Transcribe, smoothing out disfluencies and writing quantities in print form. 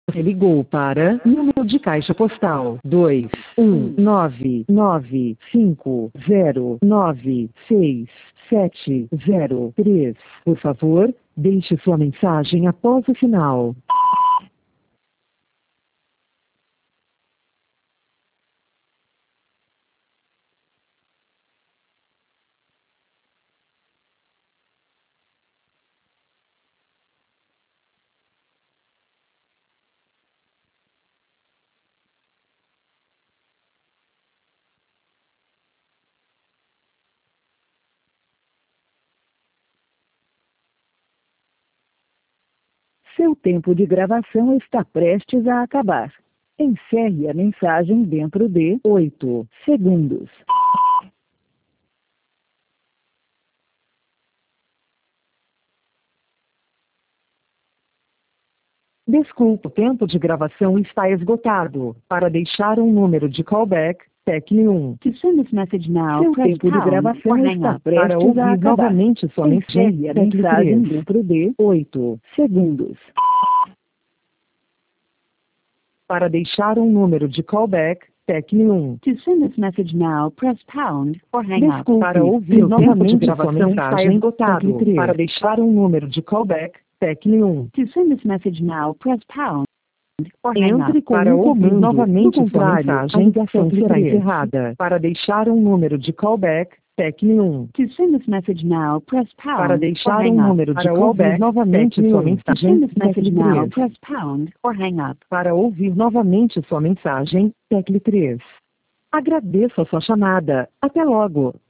Você ligou para número de caixa postal 21995096703. Por favor, deixe sua mensagem após o sinal. Seu tempo de gravação está prestes a acabar. Encerre a mensagem dentro de 8 segundos. Desculpe, o tempo de gravação está esgotado. Para deixar um número de callback, tecle 1. To send this message now, Seu press tempo de pound gravação or hang está up. Para prestes a ouvir acabar. novamente sua Encerre a mensagem, mensagem dentro de 8 segundos. Para deixar um número de callback, tecle 1. To send this message now, press pound or hang up. Desculpe, para ouvir Seu tempo de novamente sua gravação mensagem, está esgotado. tecle 3. Para deixar um número de callback, tecle 1. To send this message now, press pound or hang Entre up. com Para um ouvir comando. novamente Do sua contrário, mensagem, a ligação tecle será 3. encerrada. Para deixar um número de callback, tecle 1. To send this message now, press pound Para or deixar hang um up. número de Para ouvir callback, novamente tecle sua 1. mensagem, to send this message tecle now, 3. press pound or hang up. Para ouvir novamente sua mensagem, tecle 3. Agradeço a sua chamada. Até logo.